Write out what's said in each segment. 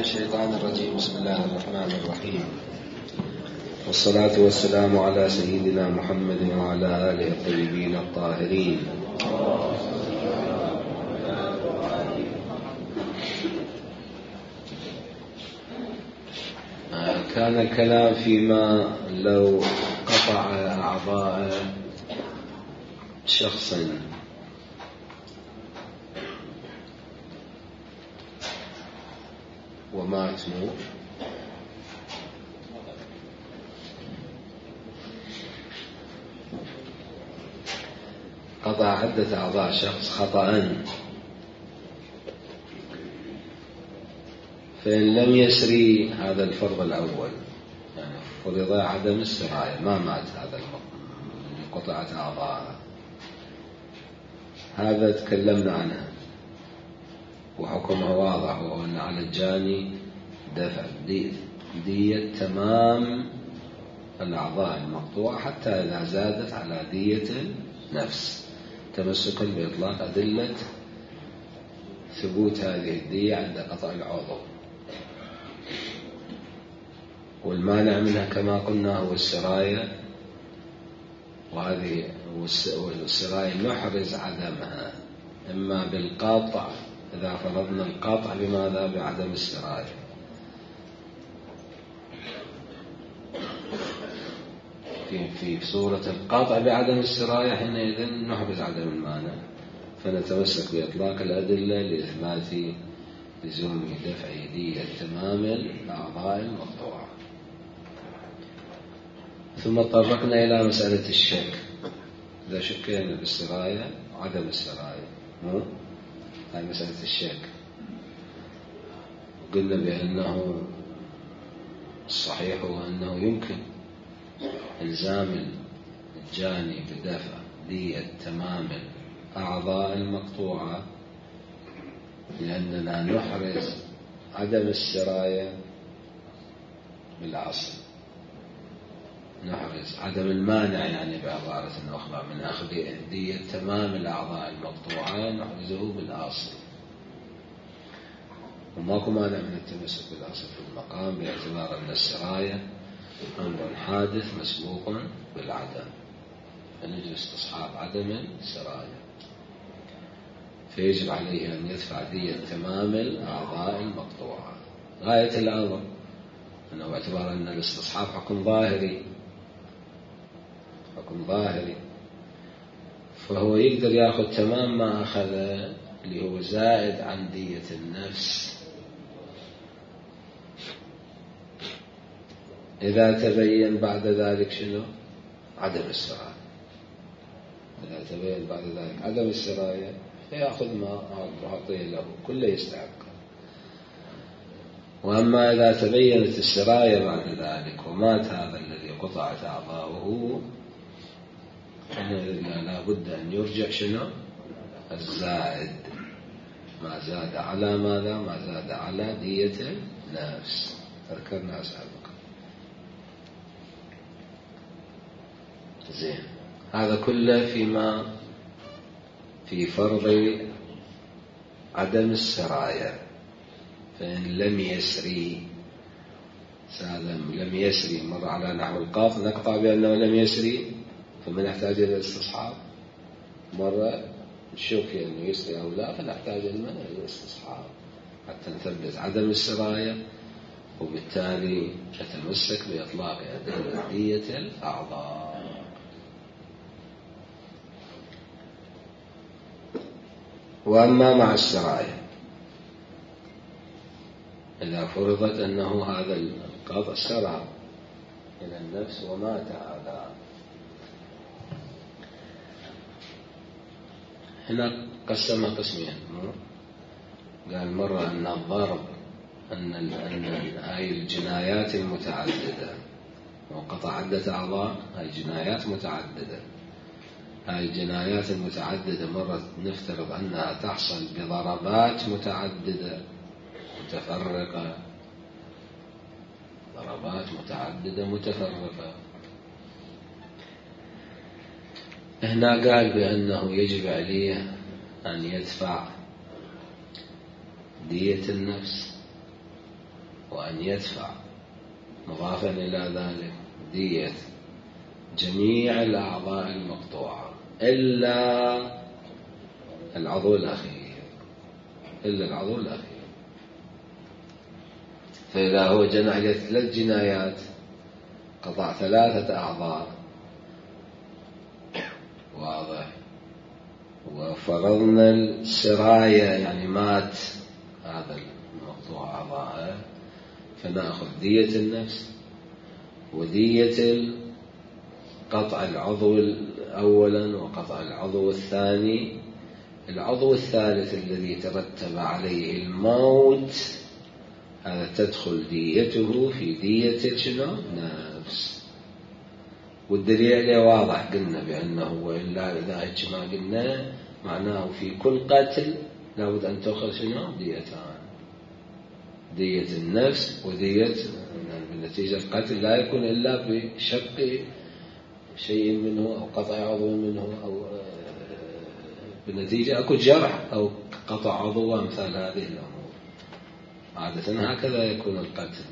الشيطان الرجيم. بسم الله الرحمن الرحيم، والصلاة والسلام على سيدنا محمد وعلى آله الطيبين الطاهرين. كان الكلام فيما لو قطع أعضاء شخص ومات قطع عدة أعضاء شخص خطأ، فإن لم يسري هذا الفرض الأول، يعني فرض عدم السراية، ما مات هذا اللي قطعت أعضاءه، هذا تكلمنا عنه وحكمه واضح، وهو أن على الجاني دفع دية تمام الأعضاء المقطوعة حتى إذا زادت على دية النفس، تمسكا بإطلاق أدلة ثبوت هذه الدية عند قطع العضو. والمانع منها كما قلنا هو السراية، وهذه والسراية نحرز عدمها إما بالقطع، إذا فرضنا القطع بماذا؟ بعدم السراية. في صورة القطع بعدم السراية حينئذ نحرز عدم المانع، فنتمسك بإطلاق الأدلة لإثبات لزوم دفع دية تمام الأعضاء المقطوعة. ثم طرقنا إلى مسألة الشك، إذا شكينا بالسراية عدم السراية، هاي مسألة الشك، وقلنا بأنه الصحيح هو أنه يمكن إلزام الجاني بدفع دية تمام الأعضاء المقطوعة، لأننا نحرز عدم السراية بالأصل، نحرز عدم المانع، يعني بعبارة أخرى من أخذ دية تمام الأعضاء المقطوعة نحرزه بالأصل، وماكو مانع من التمسك بالأصل في المقام، باعتبار أن السراية أمر حادث مسبوق بالعدم، فنجد استصحاب عدم السراية، فيجب عليه أن يدفع دية تمام الأعضاء المقطوعة. غاية الأمر أنه باعتبار أن الاستصحاب حكم ظاهري، فهو يقدر يأخذ تمام ما أخذ اللي هو زائد عن دية النفس إذا تبين بعد ذلك شنو؟ عدم السراية. إذا تبين بعد ذلك عدم السراية فيأخذ ما أعطيه له كله يستحق. وأما إذا تبينت السراية بعد ذلك ومات هذا الذي قطعت أعضاؤه، لا بد أن يرجع شنو؟ الزائد، ما زاد على ماذا؟ ما زاد على دية النفس، ذكرنا سابقا. زين، هذا كله فيما في فرض عدم السراية. فإن لم يسري لم يسري مر على نحو القاف، نقطع بأنه لم يسري، فمن نحتاج إلى الاستصحاب، مرة نشوف أنه يسري أو لا، فنحتاج إلى الاستصحاب حتى نثبت عدم السراية، وبالتالي نتمسك بإطلاق أدلة دية الأعضاء. وأما مع السراية، إذا فرضت أنه هذا القطع سرى إلى النفس ومات هذا، هنا قسمها قسمين. قال مرة أن الضرب أن هاي الجنايات المتعددة، وقطع عدة أعضاء، هاي جنايات متعددة، هاي الجنايات المتعددة مرة نفترض أنها تحصل بضربات متعددة متفرقة، ضربات متعددة متفرقة. هنا قال بأنه يجب عليه أن يدفع دية النفس وأن يدفع مضافا إلى ذلك دية جميع الأعضاء المقطوعة إلا العضو الأخير، فإذا هو جنى 3 جنايات، قطع 3 أعضاء، واضح، وفرضنا السراية يعني مات هذا المقطوع أعضاءه، فنأخذ دية النفس ودية قطع العضو أولا وقطع العضو الثاني. العضو الثالث الذي ترتب عليه الموت هذا تدخل ديته في دية شنو؟ نفس. والدليل عليه واضح، قلنا بأنه وإلا إذا ما قلنا معناه في كل قتل لابد أن تأخذ شنو؟ ديتان، دية النفس ودية بالنتيجة القتل لا يكون إلا بشق شيء منه أو قطع عضو منه أو بالنتيجة أكو جرح أو قطع عضو وأمثال هذه الأمور. عادة هكذا يكون القتل.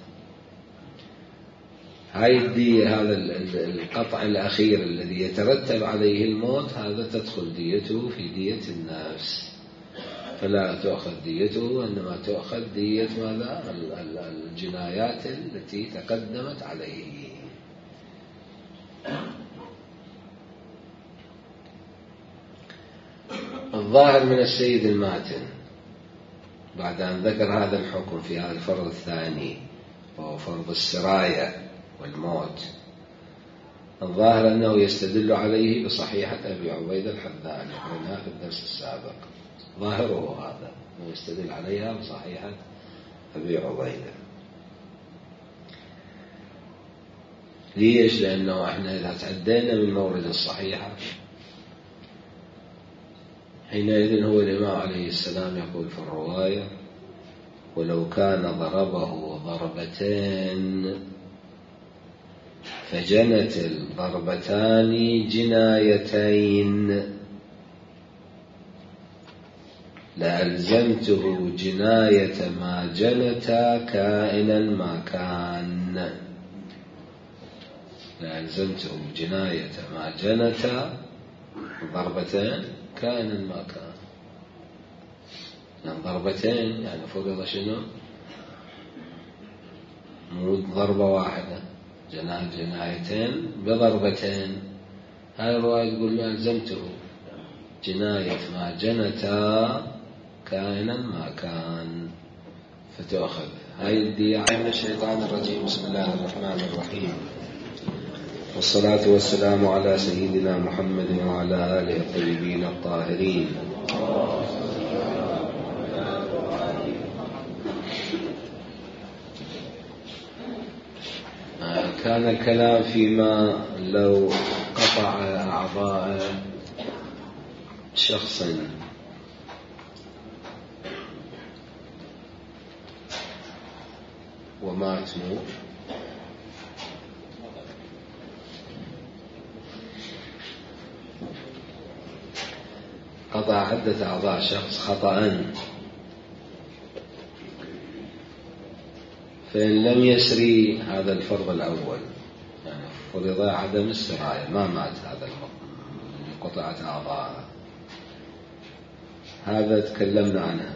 هاي الدية، هذا القطع الأخير الذي يترتب عليه الموت هذا تدخل ديته في دية النفس، فلا تؤخذ ديته وإنما تؤخذ دية ماذا؟ الجنايات التي تقدمت عليه. الظاهر من السيد الماتن بعد أن ذكر هذا الحكم في هذا الفرض الثاني وهو فرض السراية والموت، الظاهر أنه يستدل عليه بصحيحة أبي عبيدة الحذاء اللي قلناها في الدرس السابق. ظاهره هذا أنه يستدل عليها بصحيحة أبي عبيدة. ليش؟ لأنه احنا إذا تعدينا من مورد الصحيحة حينئذ هو الإمام عليه السلام يقول في الرواية: ولو كان ضربه ضربتين فجنت الضربتان جنايتين لألزمته جناية ما جنتا كائنا ما كان. لألزمته جناية ما جنتا ضربتين كائنا ما كان. يعني ضربتين يعني فرض شنو؟ مو ضربة واحدة، جنايتين بضربتين. هاي الرواية تقول له ألزمته جناية ما جنتا كائنا ما كان، فتأخذ هاي الدية. من الشيطان الرجيم. بسم الله الرحمن الرحيم، والصلاة والسلام على سيدنا محمد وعلى آله الطيبين الطاهرين. كان الكلام فيما لو قطع أعضاء شخص ومات موت، قطع عدة أعضاء شخص خطأ، فإن لم يسري هذا الفرض الأول، يعني فرض عدم السراية، ما مات هذا اللي قطعت أعضاءه، هذا تكلمنا عنه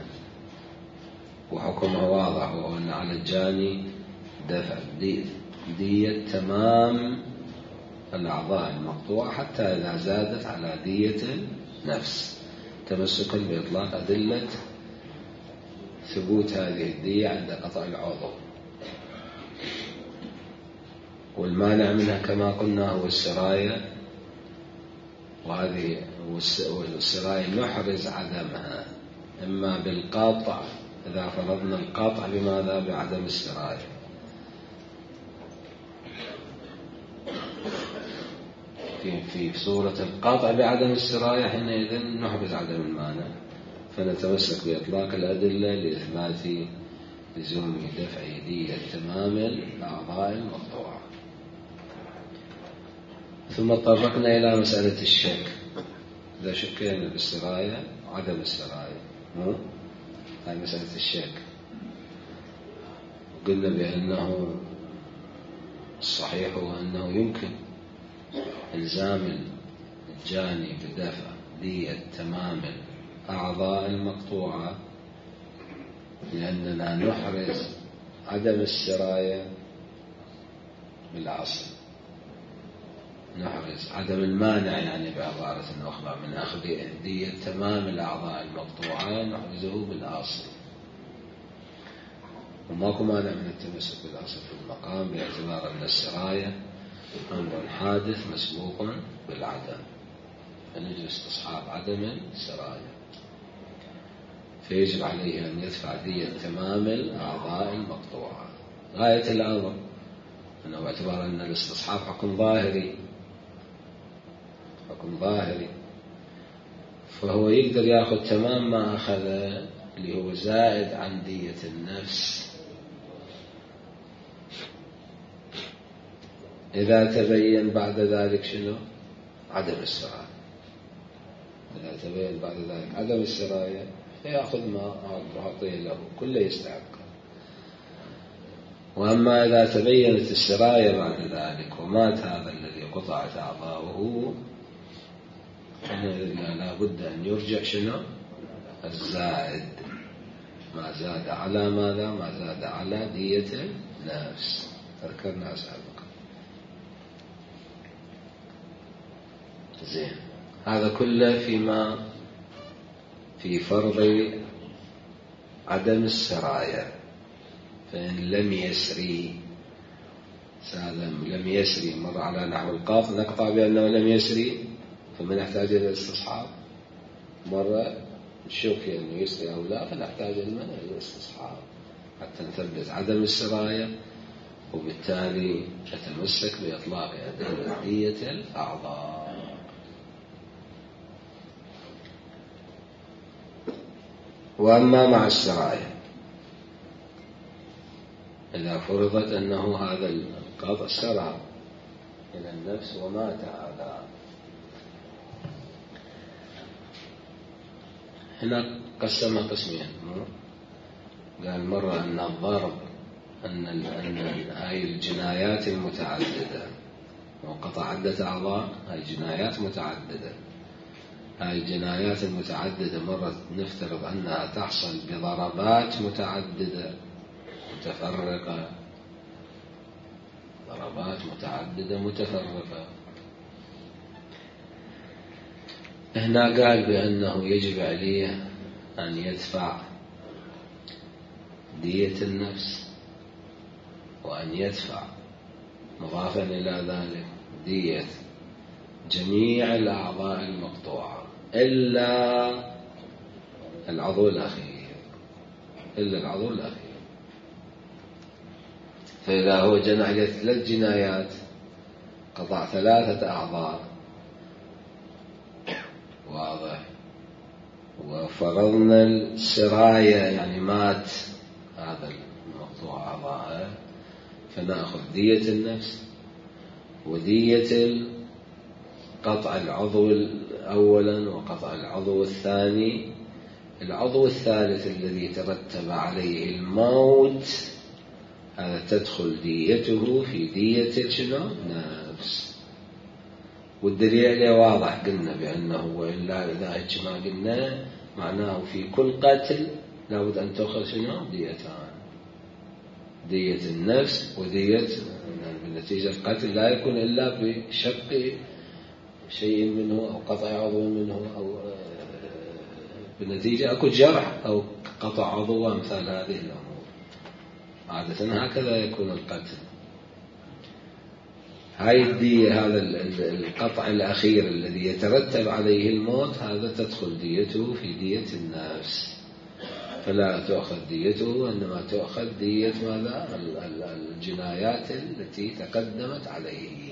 وحكمه واضح، وهو أن على الجاني دفع دية تمام الأعضاء المقطوعة حتى إذا زادت على دية النفس، تمسكا بإطلاق أدلة ثبوت هذه الدية عند قطع العضو. والمانع منها كما قلنا هو السراية، وهذه السراية نحرز عدمها إما بالقطع، إذا فرضنا القطع بماذا؟ بعدم السراية. في صورة القطع بعدم السراية حينئذ نحرز عدم المانع، فنتمسك بإطلاق الأدلة لإثبات لزوم دفع دية تمام الأعضاء المقطوعة. ثم طرقنا إلى مسألة الشك، إذا شكينا بالسراية وعدم السراية، هاي مسألة الشك. قلنا بأنه الصحيح هو أنه يمكن إلزام الجاني بدفع دية تمام الأعضاء المقطوعة، لأننا نحرز عدم السراية بالأصل، نحرز عدم المانع يعني بعبارة أخرى من أخذ دية تمام الأعضاء المقطوعة نحرزه بالأصل، وماكو مانع من التمسك بالأصل في المقام باعتبار أن السراية أمر حادث مسبوق بالعدم، فنجد استصحاب عدم السراية، فيجب عليه أن يدفع دية تمام الأعضاء المقطوعة. غاية الأمر أنه باعتبار أن الاستصحاب حكم ظاهري، فهو يقدر يأخذ تمام ما أخذ اللي هو زائد عن دية النفس إذا تبين بعد ذلك شنو؟ عدم السراية. إذا تبين بعد ذلك عدم السراية فيأخذ ما أعطيه له كله يستحق. وأما إذا تبينت السراية بعد ذلك ومات هذا الذي قطعت أعضاؤه لا بد أن يرجع شنو؟ الزائد، ما زاد على ماذا؟ ما زاد على دية النفس، ذكرنا سابقا. زين، هذا كله في فرض عدم السراية. فإن لم يسري مر على نحو القاف نقطع بأنه لم يسري فمن يحتاج إلى الاستصحاب، مرة نشوف أنه يسري أو لا فنحتاج المنع إلى الاستصحاب حتى نثبت عدم السراية، وبالتالي نتمسك بإطلاق دية الأعضاء. وأما مع السراية إذا فرضت أنه هذا القطع سرى إلى النفس ومات هذا، هنا قسمها قسمين. قال مرة أن الضرب أن هاي الجنايات المتعددة وقطع عدة أعضاء هاي جنايات متعددة، هاي الجنايات المتعددة مرة نفترض أنها تحصل بضربات متعددة متفرقة، ضربات متعددة متفرقة. هنا قال بأنه يجب عليه أن يدفع دية النفس، وأن يدفع مضافا إلى ذلك دية جميع الأعضاء المقطوعة إلا العضو الأخير، فإذا هو جنى 3 جنايات قطع 3 أعضاء واضح، وفرضنا السراية يعني مات هذا المقطوع أعضاءه، فنأخذ دية النفس ودية قطع العضو أولا وقطع العضو الثاني. العضو الثالث الذي ترتب عليه الموت هذا تدخل ديته في دية شنو؟ نفس. والدليل عليه واضح، قلنا بأنه وإلا إذا هيك ما قلنا معناه في كل قتل لابد أن تأخذ شنو؟ ديتان، دية النفس ودية بنتيجة القتل لا يكون إلا بشق شيء منه أو قطع عضو منه أو بنتيجة أكو جرح أو قطع عضو وأمثال هذه الأمور. عادة هكذا يكون القتل. هاي الدية هذا القطع الأخير الذي يترتب عليه الموت هذا تدخل ديته في دية النفس، فلا تؤخذ ديته إنما تؤخذ دية ماذا؟ الجنايات التي تقدمت عليه.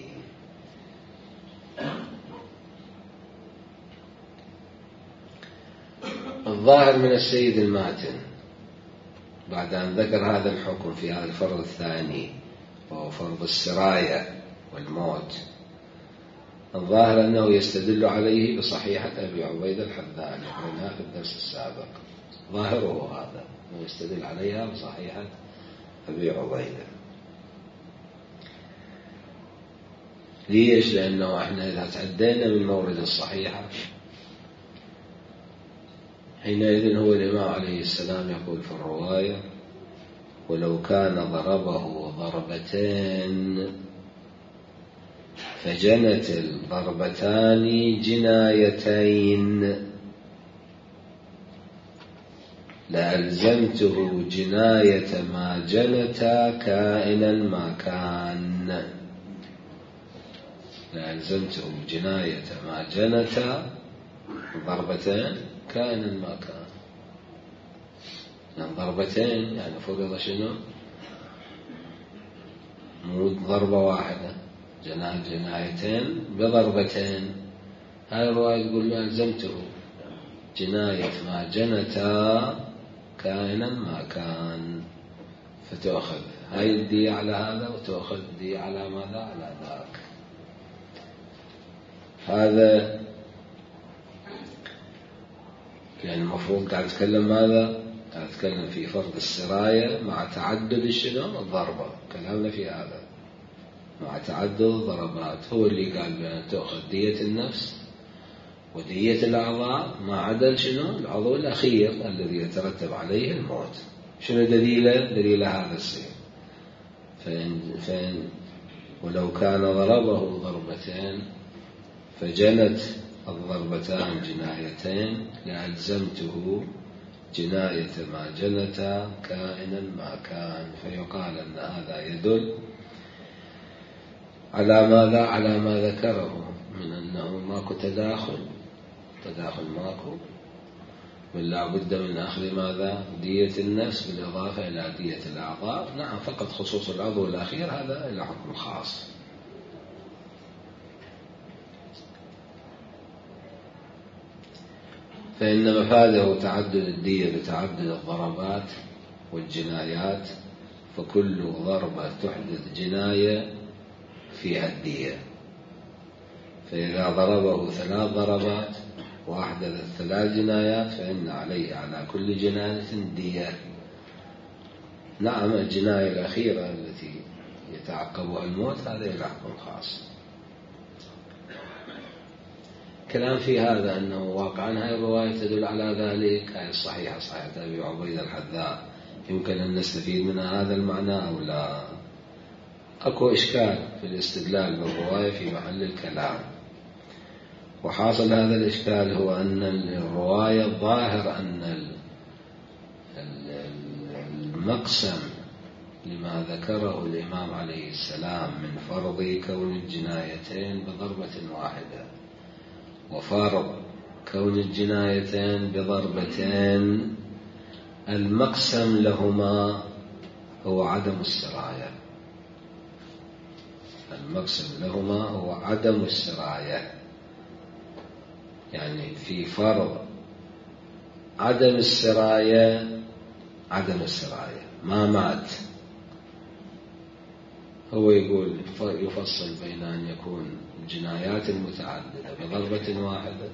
الظاهر من السيد الماتن بعد أن ذكر هذا الحكم في هذا الفرض الثاني وهو فرض السراية والموت، الظاهر أنه يستدل عليه بصحيحة أبي عبيدة الحذاني قلناها في الدرس السابق. ظاهره هذا أنه يستدل عليها بصحيحة أبي عبيدة. ليش؟ لأنه احنا إذا تعدينا من مورد الصحيحة حينئذ هو الإمام عليه السلام يقول في الرواية: ولو كان ضربه ضربتين فجنت الضربتان جنايتين لألزمته جناية ما جنتا كائنا ما كان. لألزمته جناية ما جنتا ضربتين كائنا ما كان. يعني ضربتين يعني فرض شنو؟ مو ضربة واحدة، جنايتين بضربتين. هاي الرواية تقول له ألزمته جناية ما جنتا كائنا ما كان، فتأخذ هاي الدية على هذا وتأخذ الدية على ماذا؟ على ذاك. هذا يعني المفروض قاعد أتكلم ماذا؟ قاعد أتكلم في فرض السراية مع تعدد شنو؟ الضربة. كلامنا في هذا مع تعدد الضربات. هو اللي قال بأن تأخذ دية النفس ودية الأعضاء ما عدا شنو؟ العضو الأخير الذي يترتب عليه الموت. شنو دليله؟ دليل هذا السير. فإن ولو كان ضربه ضربتين فجنت الضربتان جنايتين لألزمته جناية ما جنتا كائنا ما كان. فيقال أن هذا يدل على ماذا؟ على ما ذكره من أنه ماكو تداخل ماكو، بل لا بد من أخذ ماذا؟ دية النفس بالإضافة إلى دية الأعضاء. نعم، فقط خصوص العضو الأخير هذا له حكم خاص. فإن مفاده تعدد الدية بتعدد الضربات والجنايات، فكل ضربة تحدث جناية فيها الدية. فإذا ضربه 3 ضربات وأحدثت 3 جنايات فإن عليه على كل جناية دية. نعم، الجناية الأخيرة التي يتعقبها الموت هذا له حكم خاص. كلام في هذا أنه واقعا هذه الرواية تدل على ذلك، هذه الصحيحة صحيحة أبي عبيدة الحذاء، يمكن أن نستفيد منها هذا المعنى أو لا؟ أكو إشكال في الاستدلال بالرواية في محل الكلام. وحاصل هذا الإشكال هو أن الرواية الظاهر أن المقسم لما ذكره الإمام عليه السلام من فرض كون الجنايتين بضربة واحدة وفرض كون الجنايتين بضربتين، المقسم لهما هو عدم السراية. المقسم لهما هو عدم السراية. يعني في فرض عدم السراية ما مات. هو يقول يفصل بين أن يكون الجنايات المتعددة بضربة واحدة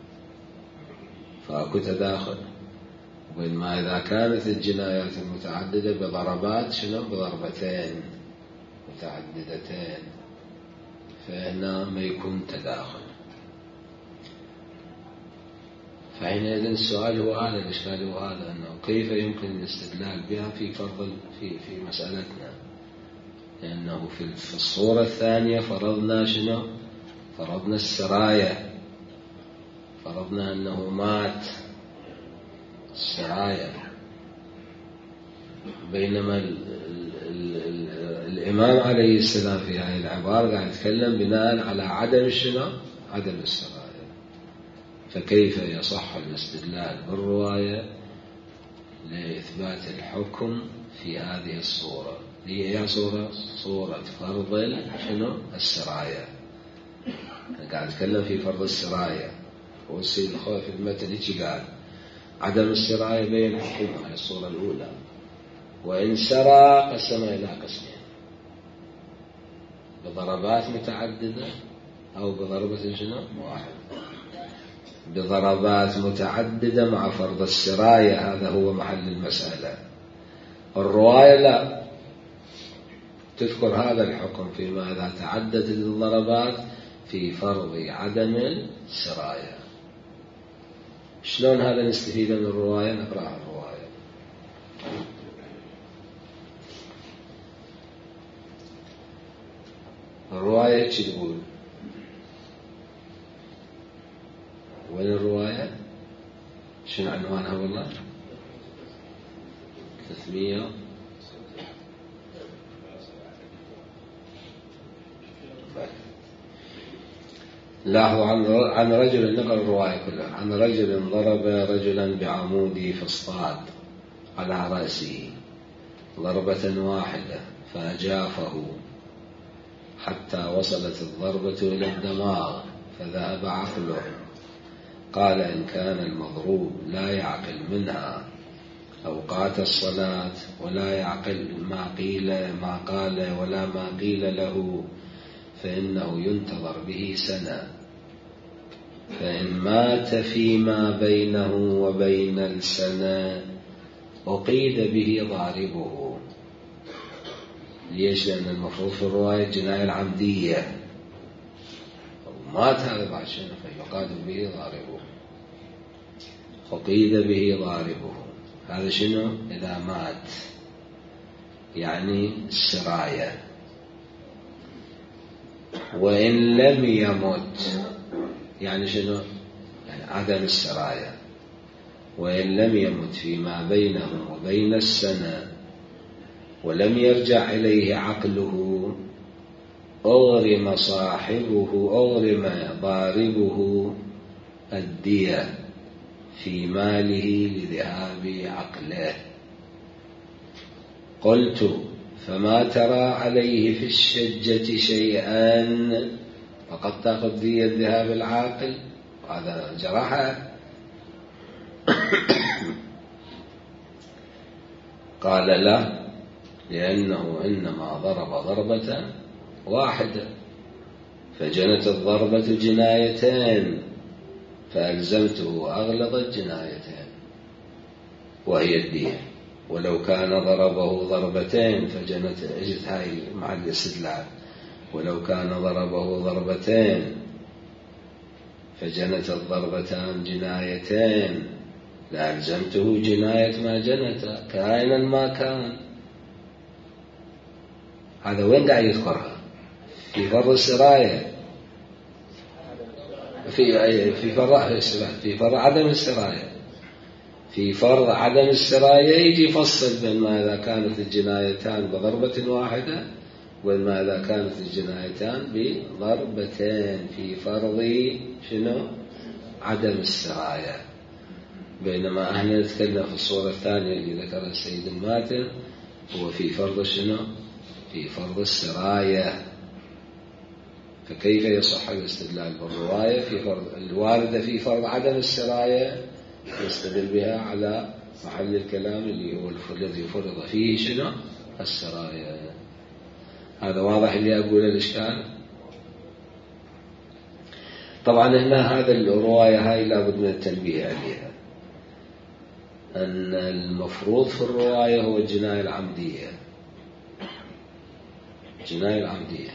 فأكو تداخل، وبين ما إذا كانت الجنايات المتعددة بضربات شنو؟ بضربتين متعددتين، فهنا ما يكون تداخل. فحينئذ السؤال هو هذا، الإشكال هو هذا، أنه كيف يمكن الاستدلال بها في فرض في مسألتنا؟ لأنه في الصورة الثانية فرضنا شنو؟ فرضنا السراية، فرضنا أنه مات السراية، بينما الإمام عليه السلام في هذه العبارة قاعد يتكلم بناء على عدم شنو؟ عدم السراية. فكيف يصح الاستدلال بالرواية لإثبات الحكم في هذه الصورة؟ هي صورة فرض شنو؟ السراية. قاعد أتكلم في فرض السراية، والسيد الخوي في المتن هيك قال عدم السراية بين حكمها، هي الصورة الأولى. وإن سرى قسم إلى قسمين، بضربات متعددة أو بضربة شنو؟ واحدة. بضربات متعددة مع فرض السراية، هذا هو محل المسألة. الرواية لا، تذكر هذا الحكم فيما إذا تعدت الضربات في فرض عدم السراية. شلون هذا نستفيد من الرواية؟ نقرأ الرواية. الرواية ايش تقول؟ وين الرواية؟ شنو عنوانها والله؟ 300 لاحظوا عن رجل، نقل الرواية كلها. عن رجل ضرب رجلا بعمود فاصطاد على رأسه ضربة واحدة فأجافه حتى وصلت الضربة إلى الدماغ فذهب عقله. قال إن كان المضروب لا يعقل منها أوقات الصلاة ولا يعقل ما قال ولا ما قيل له فإنه ينتظر به سنة، فإن مات فيما بينه وبين السنة أقيد به ضاربه. ليش؟ لأن المفروض في الرواية الجناية العمدية، مات هذا بعد شنو فيقاد به ضاربه، أقيد به ضاربه. هذا شنو؟ إذا مات يعني السراية. وإن لم يمت يعني شنو؟ يعني عدم السراية. وإن لم يمت فيما بينه وبين السنة ولم يرجع إليه عقله أغرم ضاربه الدية في ماله لذهاب عقله. قلت فما ترى عليه في الشجة شيئا؟ فقد تأخذ دية ذهاب العاقل وهذا جراحة. قال لا، لأنه إنما ضرب ضربة واحدة فجنت الضربة جنايتين فألزمته أغلظ الجنايتين وهي الدية. ولو كان ضربه ضربتين فجنت، اجت هاي مع الاستدلال، ولو كان ضربه ضربتين فجنت الضربتان جنايتين لألزمته جناية ما جنت كائنا ما كان. هذا وين قاعد يذكرها؟ في فرض السراية، في فرض عدم السراية. في فرض عدم السراية يجي يفصل بين ما إذا كانت الجنايتان بضربة واحدة وما إذا كانت الجنايتان بضربتين في فرض شنو؟ عدم السراية. بينما احنا نتكلم في الصورة الثانية اللي ذكرها السيد الماتن هو في فرض شنو؟ في فرض السراية. فكيف يصح الاستدلال بالرواية في فرض الواردة في فرض عدم السراية يستدل بها على محل الكلام اللي هو الذي فرض فيه شنو؟ السراية. هذا واضح اللي أقول الإشكال. طبعا هنا هذا الرواية هاي لابد من التنبيه عليها، أن المفروض في الرواية هو الجناية العمدية. الجناية العمدية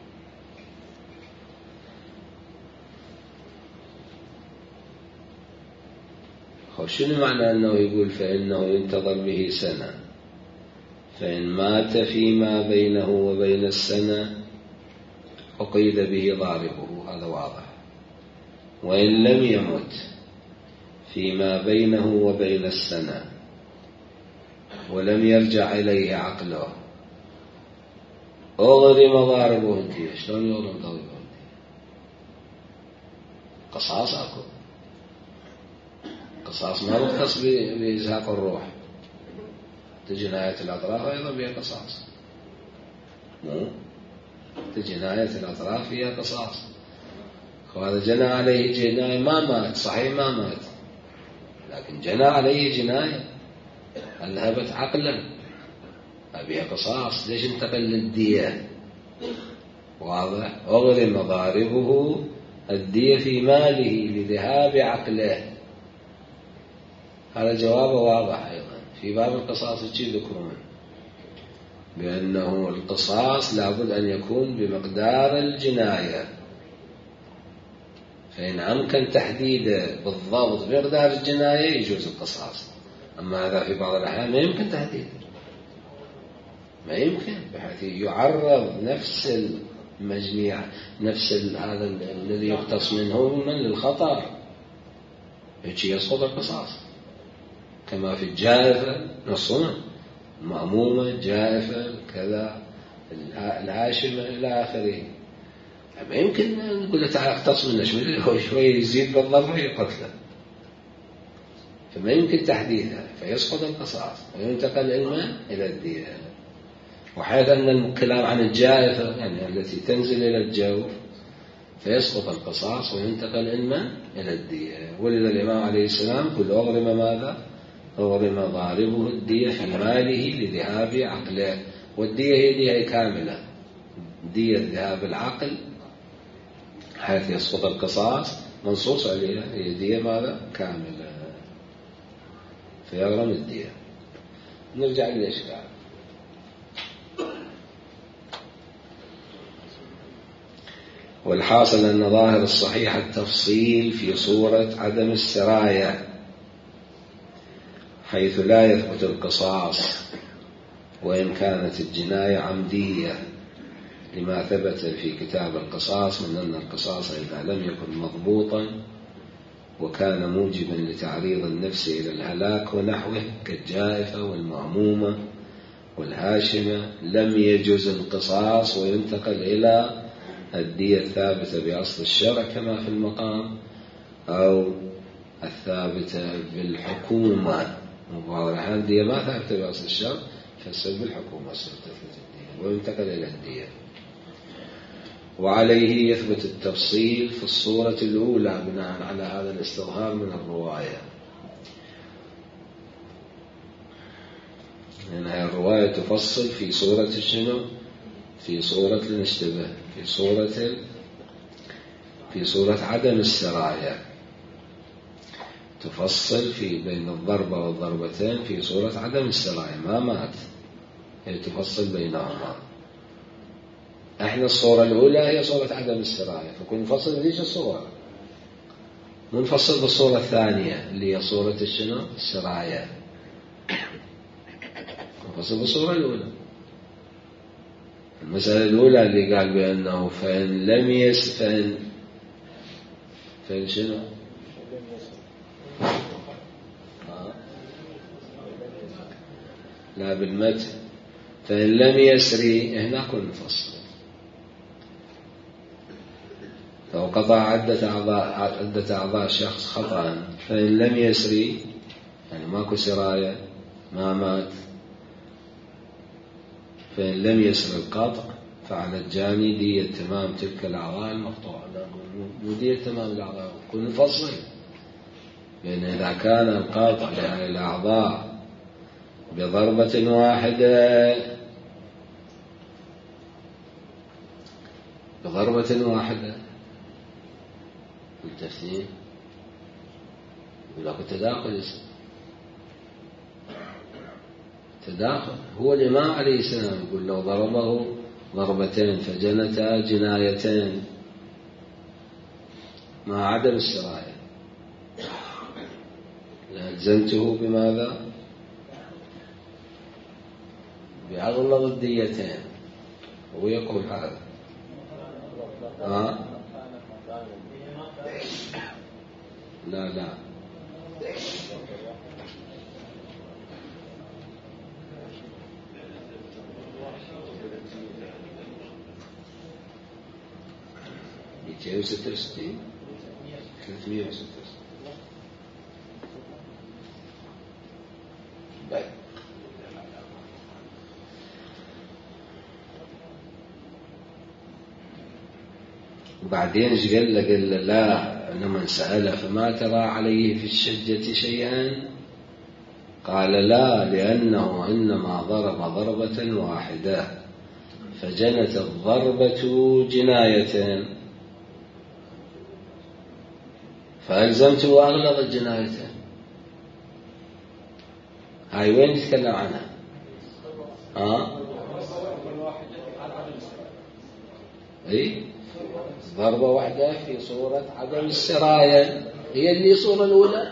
شنو معنى أنه يقول فإنه ينتظر به سنة؟ فإن مات فيما بينه وبين السنة أقيد به ضاربه، هذا واضح. وإن لم يمت فيما بينه وبين السنة ولم يرجع إليه عقله أغرم ضاربه الدية. شلون يغرم ضاربه الدية؟ قصاص أكو، قصاص ما مختص بإزهاق الروح، جناية الأطراف أيضا فيها قصاص، جناية الأطراف فيها قصاص. وهذا جنى عليه جناية ما مات، صحيح ما مات، لكن جنى عليه جناية أذهبت عقلا فيها قصاص. ليش انتقل للدية؟ واضح. أغرم ضاربه الدية في ماله لذهاب عقله، هذا جوابه واضح. أيضا في باب القصاص تشي ذكرون بأنه القصاص لابد أن يكون بمقدار الجناية، فإن أمكن تحديده بالضبط بمقدار الجناية يجوز القصاص. أما هذا في بعض الأحيان ما يمكن تحديده، ما يمكن، بحيث يعرض نفس المجني نفس هذا الذي يقتص منه من للخطر، هيك يسقط القصاص. كما في الجائفة نصنا المأمومة الجائفة كذا الهاشمة إلى آخره، ما يمكن نقول له تعال اقتص منه شوي يزيد بالضرب ويقتله، فما يمكن تحديدها، فيسقط القصاص وينتقل المال إلى الدية. وحيث أن الكلام عن الجائفة يعني التي تنزل إلى الجوف فيسقط القصاص وينتقل المال إلى الدية. ولذا الإمام عليه السلام قل أغرم ماذا؟ أغرم ضاربه الدية في ماله لذهاب عقله، والدية هي دية كاملة، دية ذهاب العقل حيث يسقط القصاص منصوص عليها، هي دية ماذا؟ كاملة، فيغرم الدية. نرجع للإشكال. والحاصل أن ظاهر الصحيح التفصيل في صورة عدم السراية، حيث لا يثبت القصاص وإن كانت الجناية عمدية، لما ثبت في كتاب القصاص من أن القصاص إذا لم يكن مضبوطا وكان موجبا لتعريض النفس إلى الهلاك ونحوه كالجائفة والمأمومة والهاشمة لم يجوز القصاص وينتقل إلى الدية الثابتة بأصل الشرع كما في المقام، أو الثابتة بالحكومة. وبعض الأحيان الدية ما ثابتة بأصل الشرع فالسبب بالحكومة تثبت الدية وينتقل إلى الدية. وعليه يثبت التفصيل في الصورة الأولى بناء على هذا الاستظهار من الرواية، لأن هذه الرواية تفصل في صورة الشنو؟ في صورة الاشتباه، في صورة عدم السراية، تفصل في بين الضربة والضربتين في صورة عدم السراية، ما مات، هي تفصل بينهما. احنا الصورة الأولى هي صورة عدم السراية، فكون نفصل بذيك الصورة، منفصل بالصورة الثانية اللي هي صورة الشنو؟ السراية، نفصل بالصورة الأولى. المسألة الأولى اللي قال بأنه فإن لم يسفن فإن شنو؟ لا بالمتن، فإن لم يسري هنا كن نفصل. لو قطع عدة أعضاء شخص خطأ فإن لم يسري يعني ماكو سراية ما مات، فإن لم يسر القطع فعلى الجاني دية تمام تلك الأعضاء المقطوعة، مو دية تمام الأعضاء، كن نفصل بأن إذا كان القطع لهذه الأعضاء بضربة واحدة بالتفسير يقول لك تداخل. هو الإمام عليه السلام يقول لو ضربه ضربتين فجنتا جنايتين مع عدم السراية لألزمته بماذا؟ بأغلظ الديتين. هو يقول هذا لا مئتين وستة وستين 366. طيب وبعدين ايش قال له؟ قال له لا، لمن سأله فما ترى عليه في الشجة شيئا؟ قال لا، لأنه إنما ضرب ضربة واحدة فجنت الضربة جنايتين فألزمته أغلظ الجنايتين. هاي وين نتكلم عنها؟ أي ضربة واحدة في صورة عدم السراية هي اللي صورة الأولى.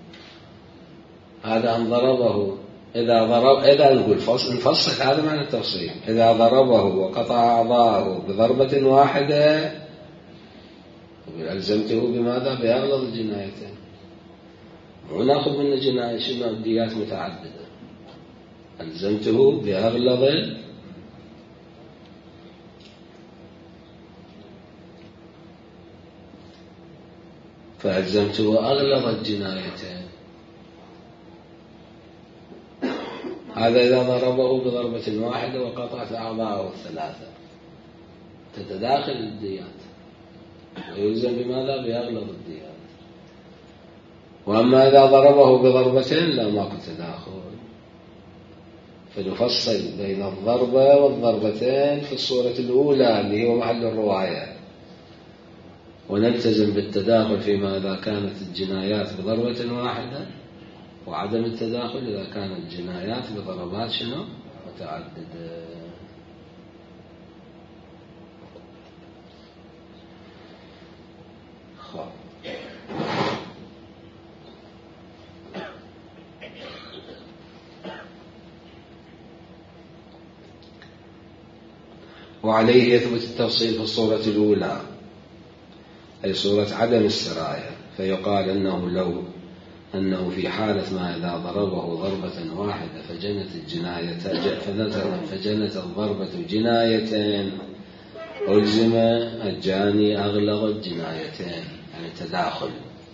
هذا أن ضربه إذا نقول نفصل هذا معنى التفصيل. إذا ضربه وقطع أعضاءه بضربة واحدة ألزمته بماذا؟ بأغلظ الجنايتين. ونأخذ من الجناية شنو؟ ديات متعددة. ألزمته بأغلظ فألزمته أغلظ الجنايتين. هذا إذا ضربه بضربة واحدة وقطعت أعضاءه الثلاثة تتداخل الديات ويلزم بماذا؟ بأغلظ الديات. وأما إذا ضربه بضربتين لا ماكو تداخل، فنفصل بين الضربة والضربتين في الصورة الأولى اللي هو محل الرواية، ونلتزم بالتداخل فيما إذا كانت الجنايات بضربة واحدة، وعدم التداخل إذا كانت الجنايات بضربات شنو؟ متعددة. وعليه يثبت التفصيل في الصورة الأولى أي صورة عدم السراية، فيقال أنه في حالة ما إذا ضربه ضربة واحدة فجنت الضربة جنايتين ألزم الجاني أغلظ الجنايتين، يعني تداخل،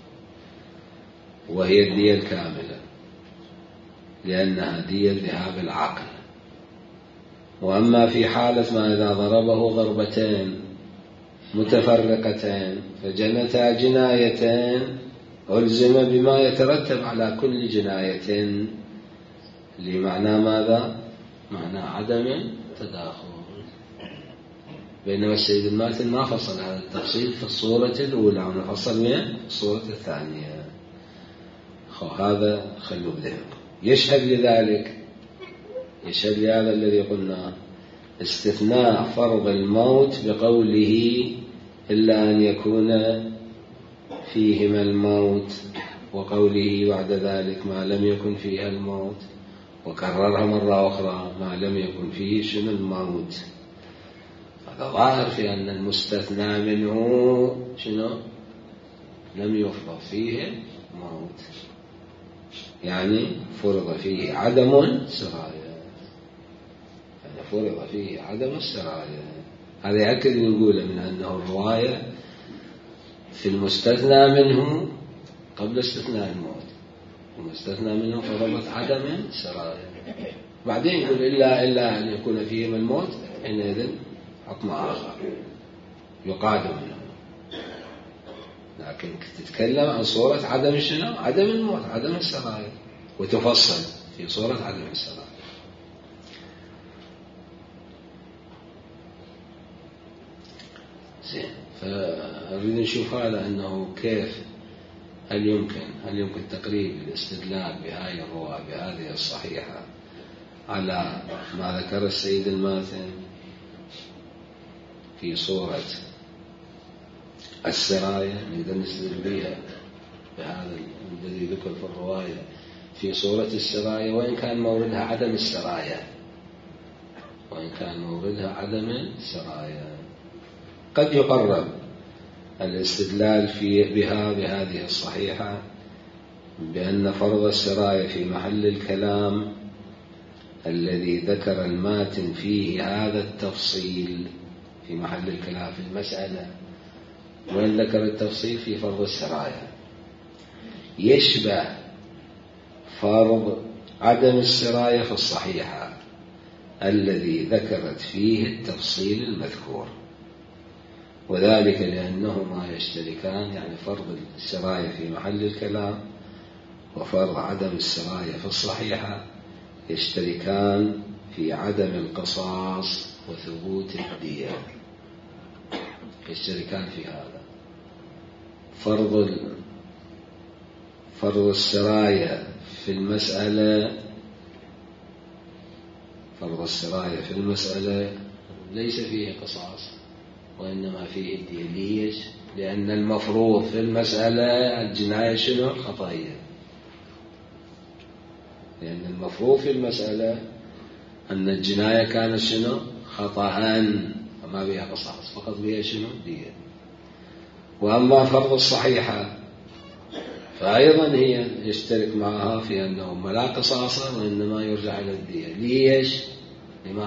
وهي الدية الكاملة لأنها دية ذهاب العقل. وأما في حالة ما إذا ضربه ضربتين متفرقتين فجنتا جنايتين ألزم بما يترتب على كل جناية، لمعنى ماذا؟ معنى عدم تداخل. بينما السيد الماتن ما فصل هذا التفصيل في الصورة الأولى ونفصل من الصورة الثانية. هذا خلوا بذهنكم. يشهد لذلك، يشهد لهذا الذي قلنا استثناء فرض الموت بقوله إلا أن يكون فيهما الموت، وقوله بعد ذلك ما لم يكن فيها الموت، وكررها مرة أخرى ما لم يكن فيه شنو الموت. هذا ظاهر في أن المستثنى منه شنو؟ لم يفرض فيه موت، يعني فرض فيه عدم سرايا، يعني فرض فيه عدم السرايا. هذا يأكد نقول من أنه الرواية في المستثنى منه قبل استثناء الموت، المستثنى منه فرضت عدم سرايا. بعدين يقول إلا أن يكون فيهما الموت، حينئذ حكم آخر يقادم منه. لكن تتكلم عن صورة عدم شنو؟ عدم الموت، عدم السرايا، وتفصل في صورة عدم السرايا. زين، فأريد نشوف هذا أنه كيف هل يمكن تقريب الاستدلال بهذه الرواية بهذه الصحيحة على ما ذكر السيد الماتن في صورة السرايا، نقدر نستدل بها بهذا الذي ذكر في الرواية في صورة السرايا، وإن كان موردها عدم السرايا، وإن كان موردها عدم السرايا. قد يقرب الاستدلال بها بهذه الصحيحة بأن فرض السرايا في محل الكلام الذي ذكر الماتن فيه هذا التفصيل في محل الكلام في المسألة، وإن ذكر التفصيل في فرض السرايا يشبه فرض عدم السرايا في الصحيحة الذي ذكرت فيه التفصيل المذكور، وذلك لأنهما يشتركان، يعني فرض السرايا في محل الكلام وفرض عدم السرايا في الصحيحة يشتركان في عدم القصاص وثبوت الدية، يشتركان في هذا. فرض السرايا في المسألة ليس فيه قصاص، وإنما فيه الدية. ليش؟ لأن المفروض في المسألة الجناية شنو؟ خطأية. لأن المفروض في المسألة أن الجناية كانت شنو؟ خطأ، وما بها قصاص، فقط بها شنو؟ دية. وأما فرض الصحيحة فأيضا هي يشترك معها في أنه لا قصاص وإنما يرجع إلى الدية. ليش؟ لما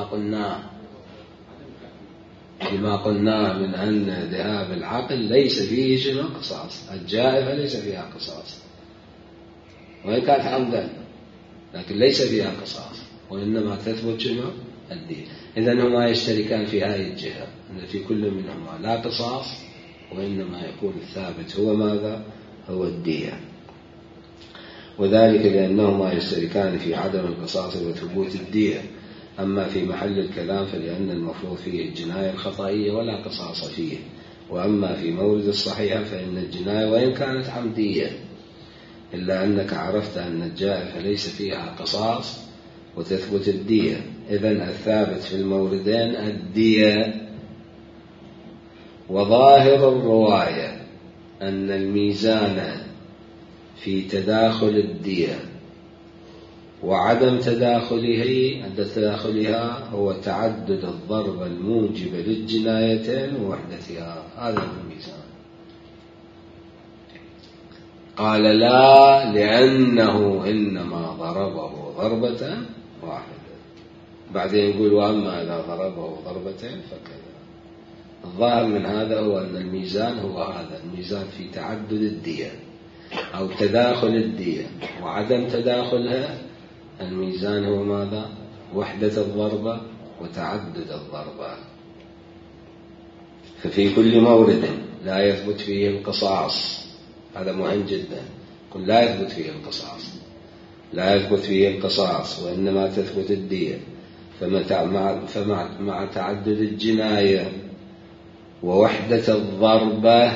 قلنا من أن ذهاب العقل ليس فيه شنو؟ قصاص. الجائفة ليس فيها قصاص وإن كانت عمدا، لكن ليس فيها قصاص، وإنما تثبت شنو؟ الدية. إذن هما يشتركان في هذه الجهة، أن في كل منهما لا قصاص وإنما يكون الثابت هو ماذا؟ هو الدية. وذلك لأنهما يشتركان في عدم القصاص وثبوت الدية. أما في محل الكلام فلأن المفروض فيه الجناية الخطأية ولا قصاص فيه. وأما في مورد الصحيحة فإن الجناية وإن كانت عمدية إلا أنك عرفت أن الجائفة ليس فيها قصاص وتثبت الدية. إذن الثابت في الموردين الدية. وظاهر الرواية أن الميزان في تداخل الدية وعدم تداخلها هو تعدد الضربة الموجبة للجنايتين ووحدتها. هذا هو الميزان. قال لا، لأنه إنما ضربه ضربة واحدة. بعدين يقول وأما إذا ضربه ضربتين فكذا. الظاهر من هذا هو أن الميزان هو هذا الميزان في تعدد الدية أو تداخل الدية وعدم تداخلها. الميزان هو ماذا؟ وحدة الضربة وتعدد الضربة. ففي كل مورد لا يثبت فيه القصاص. هذا مهم جدا. قل لا يثبت فيه القصاص، لا يثبت فيه القصاص وإنما تثبت الدية. فمع تعدد الجناية ووحدة الضربة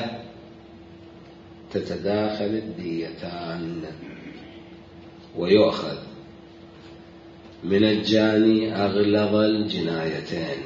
تتداخل الديتان ويؤخذ من الجاني أغلظ الجنايتين.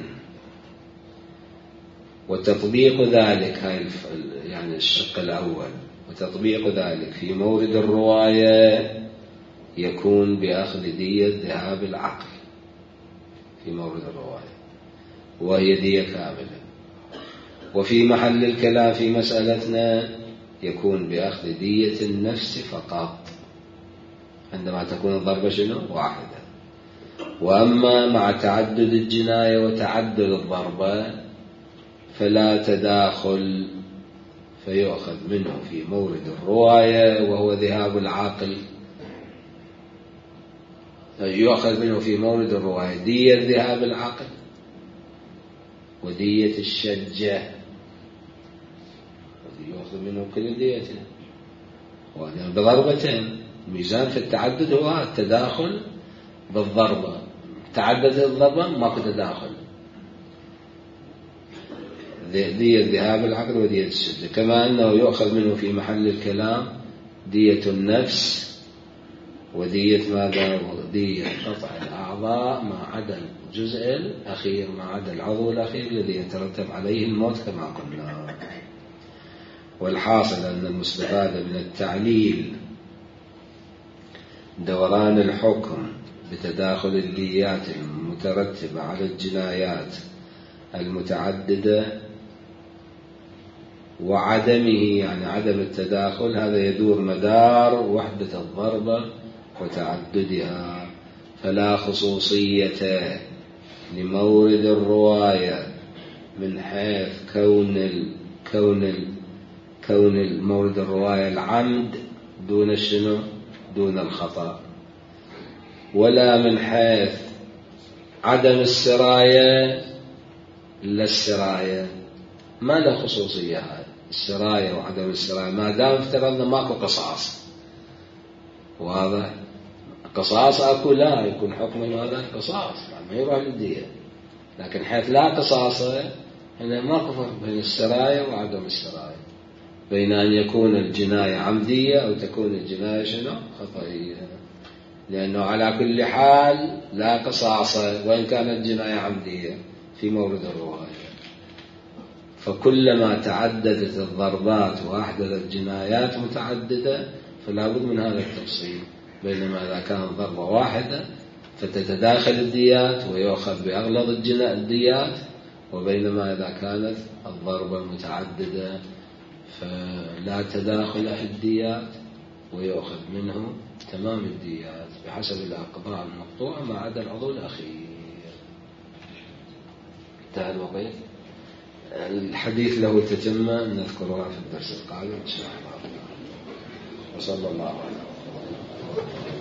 وتطبيق ذلك يعني الشق الأول، وتطبيق ذلك في مورد الرواية يكون بأخذ دية ذهاب العقل في مورد الرواية، وهي دية كاملة. وفي محل الكلام في مسألتنا يكون بأخذ دية النفس فقط عندما تكون الضربة شنو؟ واحدة. وأما مع تعدد الجناية وتعدد الضربة فلا تداخل، فيؤخذ منه في مورد الرواية وهو ذهاب العقل. يؤخذ منه في مورد الرواية دية ذهاب العقل ودية الشجة، يؤخذ منه كل ديته بضربتين. الميزان في التعدد هو التداخل بالضربة. تعدد الضربة ماكو تداخل. دية ذهاب العقل ودية الشجة. كما أنه يؤخذ منه في محل الكلام دية النفس ودية ماذا؟ دية قطع الأعضاء ما عدا الجزء الأخير، ما عدا العضو الأخير الذي يترتب عليه الموت كما قلنا. والحاصل أن المستفاد من التعليل دوران الحكم بتداخل الديات المترتبة على الجنايات المتعددة وعدمه، يعني عدم التداخل، هذا يدور مدار وحدة الضربة وتعددها. فلا خصوصية لمورد الرواية من حيث كون مورد الرواية العمد دون شنو؟ دون الخطأ، ولا من حيث عدم السراية إلا السراية. ما له خصوصية هذه السراية وعدم السراية ما دام افترضنا ماكو قصاص. واضح؟ قصاص أكو لا يكون حكم هذا قصاص ما يروح للدية. لكن حيث لا قصاص هنا ماكو فرق بين السراية وعدم السراية، بين أن يكون الجناية عمدية أو تكون الجناية شنو؟ خطأية. لأنه على كل حال لا قصاص وإن كانت الجناية عمدية في مورد الرواية. فكلما تعددت الضربات وأحدثت جنايات متعددة فلا بد من هذا التفصيل، بينما إذا كانت ضربة واحدة فتتداخل الديات ويؤخذ بأغلظ الديات، وبينما إذا كانت الضربة متعددة فلا تداخل في الديات ويؤخذ منه تمام الديات بحسب الأقطاع المقطوعة ما عدا العضو الأخير. انتهى الوقت. الحديث له تتمة نذكرها في الدرس القادم إن شاء الله. وصلى الله عليه وسلم.